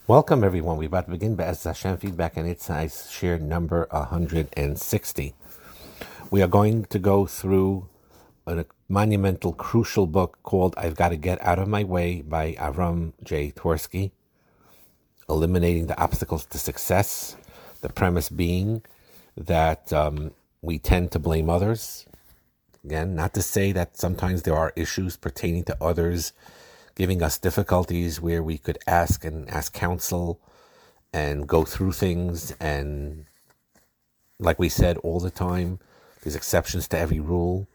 Welcome, everyone. We're about to begin Be'ez Hashem Feedback and Insights, share number 160. We are going to go through a monumental, crucial book called I've Got to Get Out of My Way by Avram J. Tversky, Eliminating the Obstacles to Success. The premise being that we tend to blame others. Again, not to say that sometimes there are issues pertaining to others giving us difficulties where we could ask counsel and go through things. And like we said all the time, there's exceptions to every rule.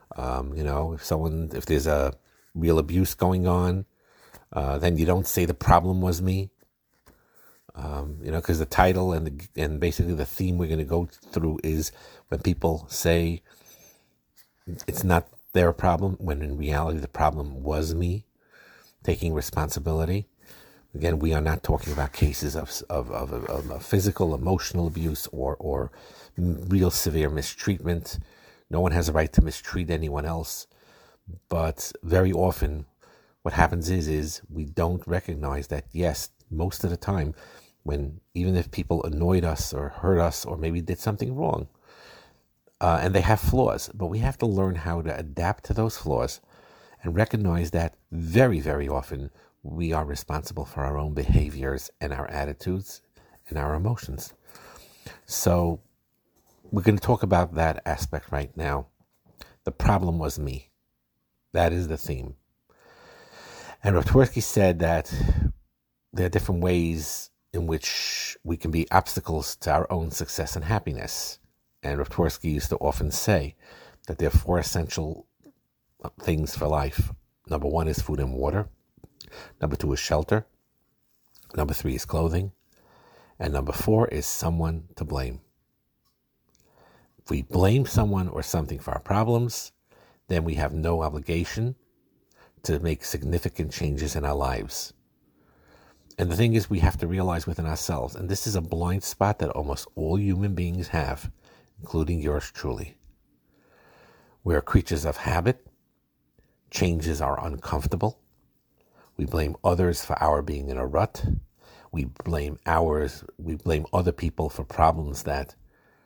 If there's a real abuse going on, then you don't say the problem was me. Because the title and basically the theme we're going to go through is when people say it's not their problem, when in reality the problem was me. Taking responsibility. Again, we are not talking about cases of physical, emotional abuse or real severe mistreatment. No one has a right to mistreat anyone else. But very often what happens is we don't recognize that, yes, most of the time, when even if people annoyed us or hurt us or maybe did something wrong, and they have flaws, but we have to learn how to adapt to those flaws and recognize that very, very often we are responsible for our own behaviors and our attitudes and our emotions. So we're going to talk about that aspect right now. The problem was me. That is the theme. And Tversky said that there are different ways in which we can be obstacles to our own success and happiness. And Tversky used to often say that there are four essential things for life. Number one is food and water. Number two is shelter. Number three is clothing. And number four is someone to blame. If we blame someone or something for our problems, then we have no obligation to make significant changes in our lives. And the thing is, we have to realize within ourselves, and this is a blind spot that almost all human beings have, including yours truly. We are creatures of habit. Changes are uncomfortable. We blame others for our being in a rut. We blame other people for problems that,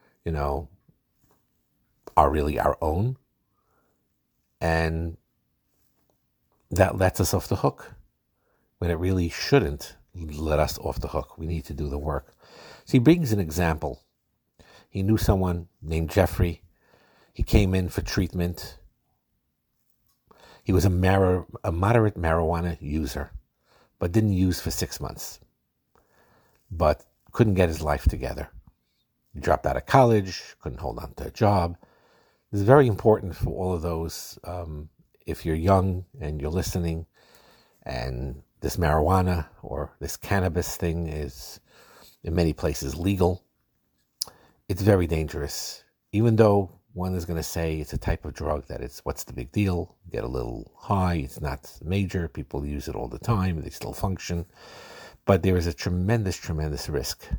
are really our own. And that lets us off the hook when it really shouldn't let us off the hook. We need to do the work. So he brings an example. He knew someone named Jeffrey. He came in for treatment. He was a moderate marijuana user, but didn't use for 6 months, but couldn't get his life together. He dropped out of college, couldn't hold on to a job. It's very important for all of those, if you're young and you're listening, and this marijuana or this cannabis thing is in many places legal, it's very dangerous. Even though one is going to say it's a type of drug that it's, what's the big deal? Get a little high, it's not major, people use it all the time, they still function. But there is a tremendous, tremendous risk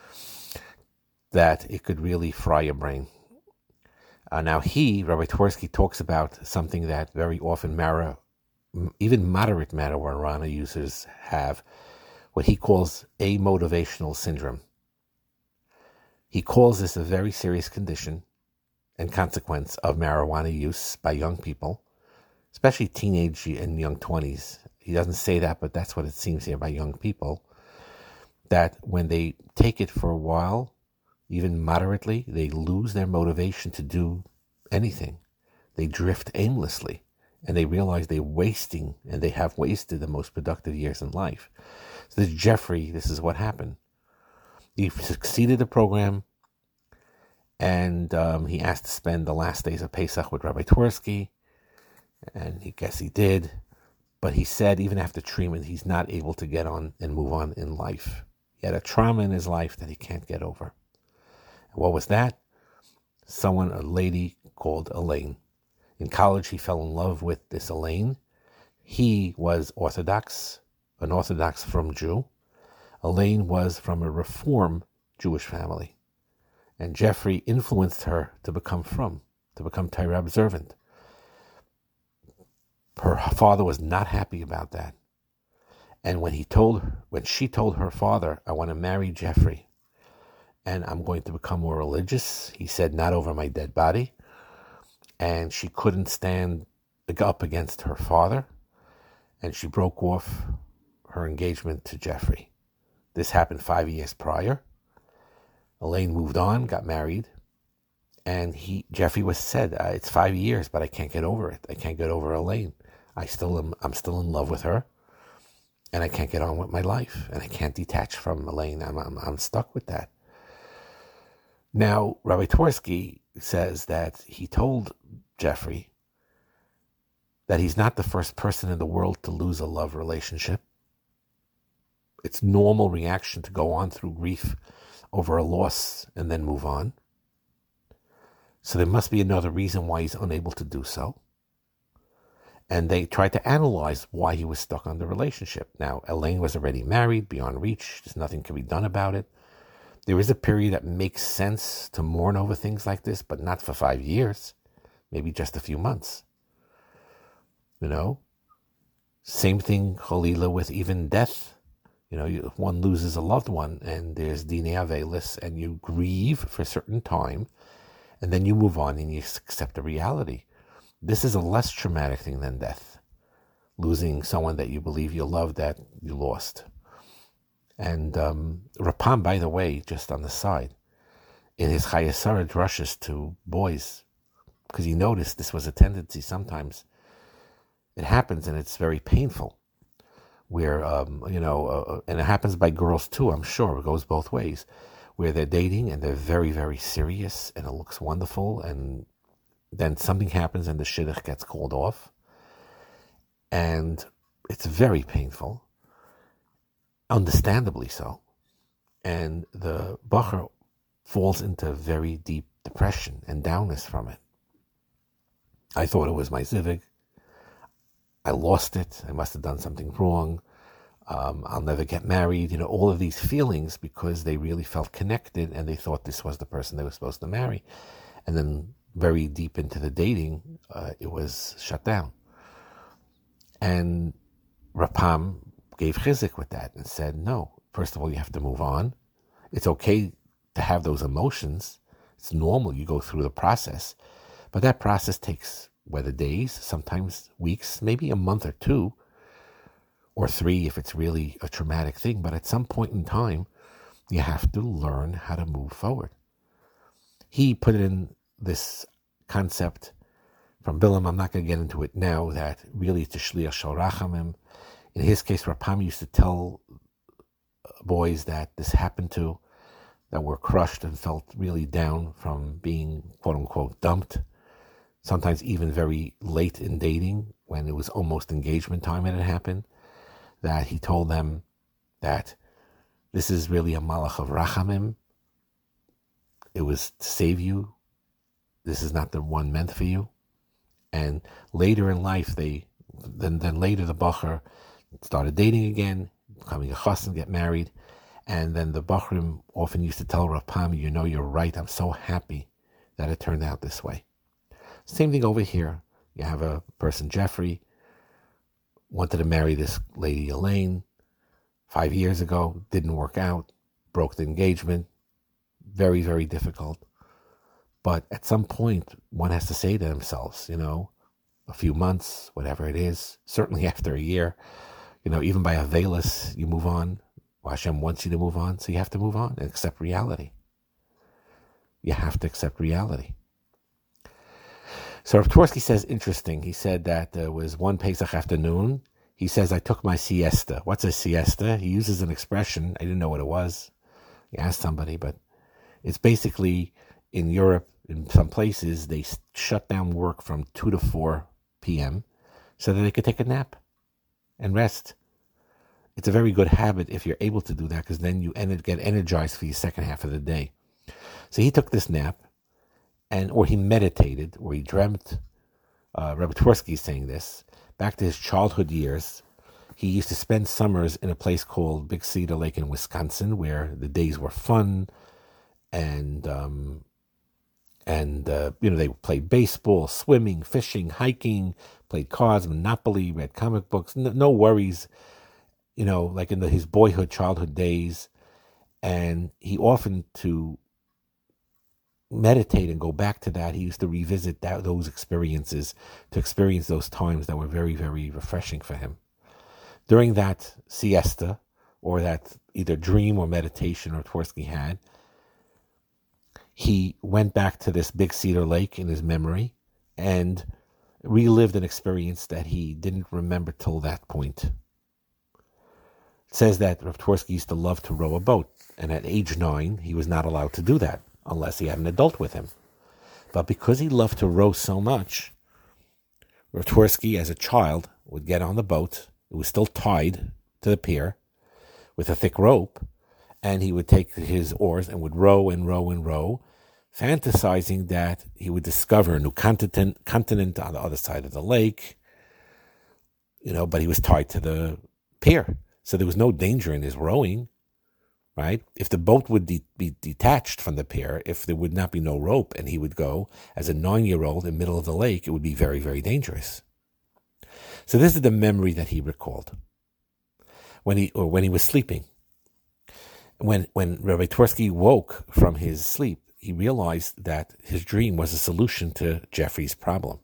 that it could really fry your brain. Now Rabbi Tversky, talks about something that very often even moderate marijuana users have, what he calls amotivational syndrome. He calls this a very serious condition and consequence of marijuana use by young people, especially teenage and young 20s. He doesn't say that, but that's what it seems here by young people, that when they take it for a while, even moderately, they lose their motivation to do anything. They drift aimlessly, and they realize they have wasted the most productive years in life. So this Jeffrey, this is what happened. He succeeded the program, and he asked to spend the last days of Pesach with Rabbi Tversky, and he did. But he said even after treatment, he's not able to get on and move on in life. He had a trauma in his life that he can't get over. And what was that? A lady called Elaine. In college, he fell in love with this Elaine. He was an Orthodox from Jew. Elaine was from a Reform Jewish family. And Jeffrey influenced her to become Torah observant. Her father was not happy about that. And when she told her father, I want to marry Jeffrey and I'm going to become more religious, he said, not over my dead body. And she couldn't stand up against her father, and she broke off her engagement to Jeffrey. This happened 5 years prior. Elaine moved on, got married, and Jeffrey said, it's 5 years, but I can't get over it. I can't get over Elaine. I'm still in love with her, and I can't get on with my life, and I can't detach from Elaine. I'm stuck with that. Now, Rabbi Twersky says that he told Jeffrey that he's not the first person in the world to lose a love relationship. It's normal reaction to go on through grief over a loss and then move on. So there must be another reason why he's unable to do so. And they tried to analyze why he was stuck on the relationship. Now, Elaine was already married, beyond reach. There's nothing can be done about it. There is a period that makes sense to mourn over things like this, but not for 5 years, maybe just a few months. Same thing, Cholila, with even death. If one loses a loved one and there's Dinei Avelis and you grieve for a certain time and then you move on and you accept the reality. This is a less traumatic thing than death. Losing someone that you believe you love that you lost. And Rapam, by the way, just on the side, in his Chayesara drushes to boys, because he noticed this was a tendency sometimes. It happens and it's very painful. Where, and it happens by girls too, I'm sure. It goes both ways. Where they're dating and they're very, very serious and it looks wonderful. And then something happens and the shidduch gets called off. And it's very painful. Understandably so. And the bacher falls into very deep depression and downness from it. I thought it was my zivig. I lost it. I must have done something wrong. I'll never get married. All of these feelings because they really felt connected and they thought this was the person they were supposed to marry. And then very deep into the dating, it was shut down. And Rapam gave chizik with that and said, no, first of all, you have to move on. It's okay to have those emotions. It's normal. You go through the process. But that process takes whether days, sometimes weeks, maybe a month or 2 or 3 if it's really a traumatic thing. But at some point in time, you have to learn how to move forward. He put in this concept from Bilam, I'm not going to get into it now, that really it's a shliach shel rachamim. In his case, Rapam used to tell boys that this happened to, that were crushed and felt really down from being, quote unquote, dumped. Sometimes even very late in dating, when it was almost engagement time and it happened, that he told them that this is really a malach of rachamim. It was to save you. This is not the one meant for you. And later in life, then later the bacher started dating again, becoming a chassan, get married. And then the bachrim often used to tell Rapam, you're right, I'm so happy that it turned out this way. Same thing over here. You have a person, Jeffrey, wanted to marry this lady, Elaine, 5 years ago, didn't work out, broke the engagement, very, very difficult. But at some point, one has to say to themselves, a few months, whatever it is, certainly after a year, even by a veilus, you move on. Hashem wants you to move on, so you have to move on and accept reality. You have to accept reality. So Rav Twersky says, interesting. He said that there was one Pesach afternoon. He says, I took my siesta. What's a siesta? He uses an expression. I didn't know what it was. He asked somebody, but it's basically in Europe, in some places, they shut down work from 2 to 4 p.m. so that they could take a nap and rest. It's a very good habit if you're able to do that, because then you get energized for your second half of the day. So he took this nap, or he meditated, or he dreamt. Rabbi Twersky is saying this. Back to his childhood years, he used to spend summers in a place called Big Cedar Lake in Wisconsin, where the days were fun, and they played baseball, swimming, fishing, hiking, played cards, Monopoly, read comic books, no worries. like in his boyhood, childhood days, and he often to meditate and go back to that. He used to revisit those experiences, to experience those times that were very, very refreshing for him. During that siesta, or that either dream or meditation or Tversky had, he went back to this Big Cedar Lake in his memory and relived an experience that he didn't remember till that point. It says that Rav Tversky used to love to row a boat, and at age 9, he was not allowed to do that unless he had an adult with him. But because he loved to row so much, Rav Tversky, as a child, would get on the boat. It was still tied to the pier with a thick rope, and he would take his oars and would row and row and row, fantasizing that he would discover a new continent on the other side of the lake, but he was tied to the pier. So there was no danger in his rowing, right? If the boat would be detached from the pier, if there would not be no rope and he would go as a 9-year-old in the middle of the lake, it would be very, very dangerous. So this is the memory that he recalled when he was sleeping. When Rabbi Tversky woke from his sleep, he realized that his dream was a solution to Jeffrey's problem.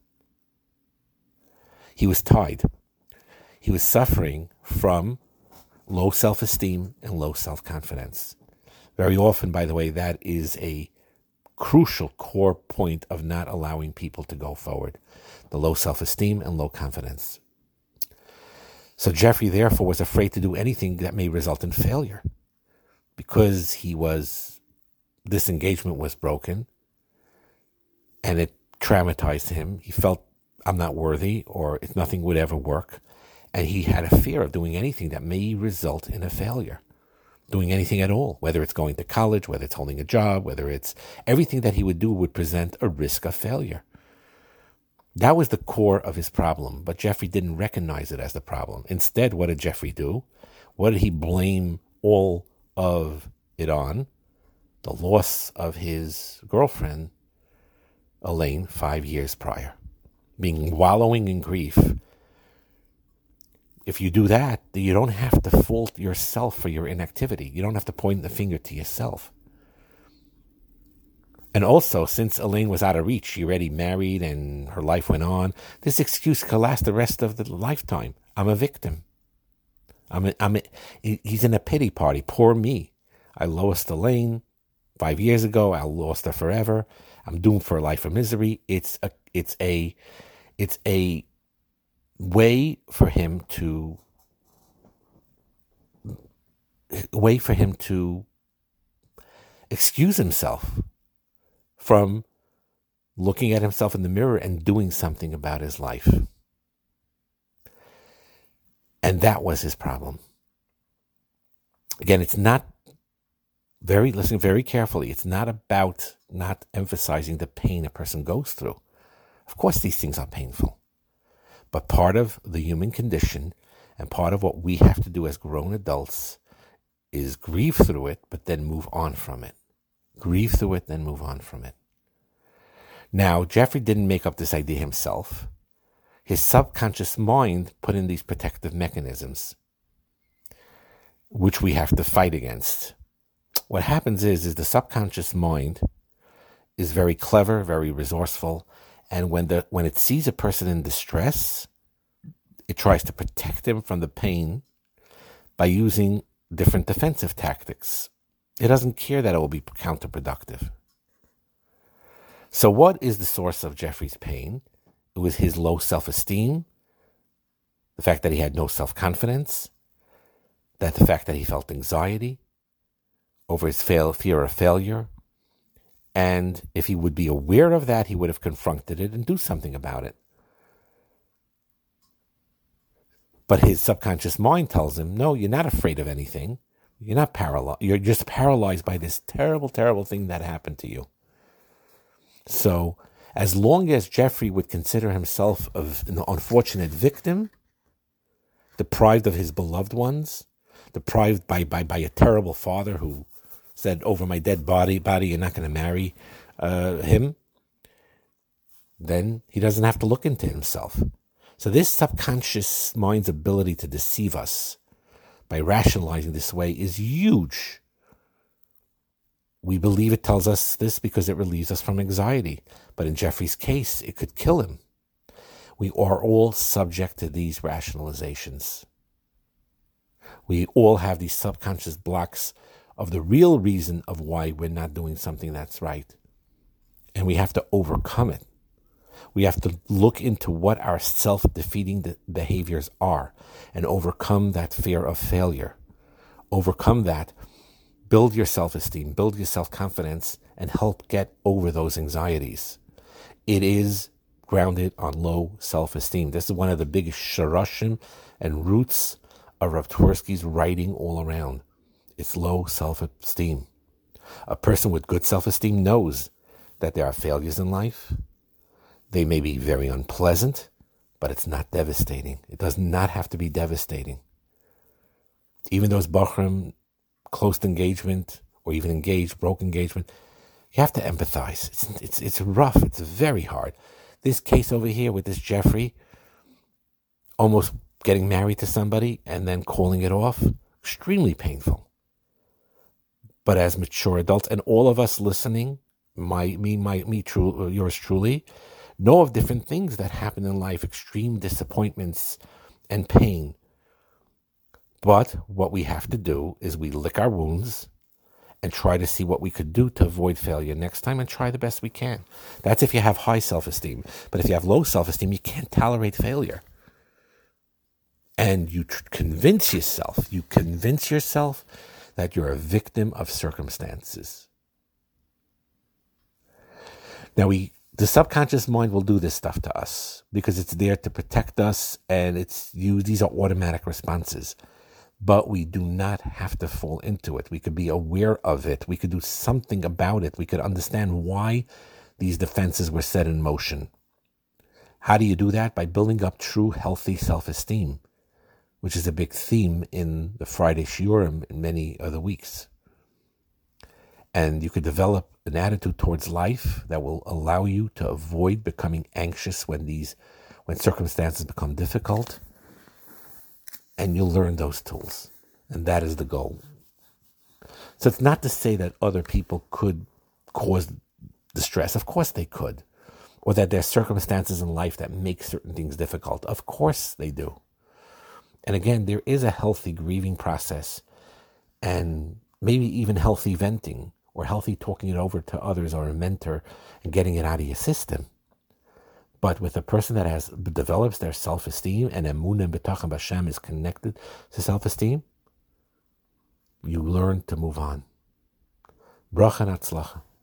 He was tied. He was suffering from low self-esteem and low self-confidence. Very often, by the way, that is a crucial core point of not allowing people to go forward. The low self-esteem and low confidence. So Jeffrey, therefore, was afraid to do anything that may result in failure. Because this engagement was broken, and it traumatized him. He felt, I'm not worthy, or nothing would ever work. And he had a fear of doing anything that may result in a failure. Doing anything at all, whether it's going to college, whether it's holding a job, whether it's everything that he would do would present a risk of failure. That was the core of his problem, but Jeffrey didn't recognize it as the problem. Instead, what did Jeffrey do? What did he blame all of it on? The loss of his girlfriend, Elaine, 5 years prior. Wallowing in grief. If you do that, you don't have to fault yourself for your inactivity. You don't have to point the finger to yourself. And also, since Elaine was out of reach, she already married and her life went on, this excuse could last the rest of the lifetime. I'm a victim. He's in a pity party. Poor me. I lost Elaine 5 years ago. I lost her forever. I'm doomed for a life of misery. It's a way for him to excuse himself from looking at himself in the mirror and doing something about his life. And that was his problem. Again, listen very carefully. It's not about not emphasizing the pain a person goes through. Of course, these things are painful. But part of the human condition and part of what we have to do as grown adults is grieve through it, but then move on from it. Grieve through it, then move on from it. Now, Jeffrey didn't make up this idea himself. His subconscious mind put in these protective mechanisms, which we have to fight against. What happens is the subconscious mind is very clever, very resourceful, and when it sees a person in distress, it tries to protect him from the pain by using different defensive tactics. It doesn't care that it will be counterproductive. So what is the source of Jeffrey's pain? It was his low self-esteem, the fact that he had no self-confidence, the fact that he felt anxiety over his fear of failure. And if he would be aware of that, he would have confronted it and do something about it. But his subconscious mind tells him, no, you're not afraid of anything. You're not paralyzed. You're just paralyzed by this terrible, terrible thing that happened to you. So as long as Jeffrey would consider himself an unfortunate victim, deprived of his beloved ones, deprived by a terrible father who said, over my dead body, you're not going to marry him, then he doesn't have to look into himself. So this subconscious mind's ability to deceive us by rationalizing this way is huge. We believe it tells us this because it relieves us from anxiety. But in Jeffrey's case, it could kill him. We are all subject to these rationalizations. We all have these subconscious blocks of the real reason of why we're not doing something that's right. And we have to overcome it. We have to look into what our self-defeating behaviors are and overcome that fear of failure. Overcome that. Build your self-esteem, build your self-confidence, and help get over those anxieties. It is grounded on low self-esteem. This is one of the biggest shoroshim and roots of Rav Twersky's writing all around. It's low self-esteem. A person with good self-esteem knows that there are failures in life. They may be very unpleasant, but it's not devastating. It does not have to be devastating. Even those Bachram, close engagement, or even engaged, broke engagement, you have to empathize. It's rough. It's very hard. This case over here with this Jeffrey, almost getting married to somebody and then calling it off, extremely painful. But as mature adults, and all of us listening, yours truly, know of different things that happen in life, extreme disappointments and pain. But what we have to do is we lick our wounds and try to see what we could do to avoid failure next time and try the best we can. That's if you have high self-esteem. But if you have low self-esteem, you can't tolerate failure. And you convince yourself that you're a victim of circumstances. Now, the subconscious mind will do this stuff to us because it's there to protect us, and these are automatic responses. But we do not have to fall into it. We could be aware of it. We could do something about it. We could understand why these defenses were set in motion. How do you do that? By building up true, healthy self-esteem, which is a big theme in the Friday Shiurim in many other weeks. And you could develop an attitude towards life that will allow you to avoid becoming anxious when circumstances become difficult. And you'll learn those tools. And that is the goal. So it's not to say that other people could cause distress. Of course they could. Or that there are circumstances in life that make certain things difficult. Of course they do. And again, there is a healthy grieving process. And maybe even healthy venting. Or healthy talking it over to others or a mentor and getting it out of your system. But with a person that develops their self-esteem and emunah and betachon b'Hashem is connected to self-esteem, you learn to move on. Bracha and Hatzlacha.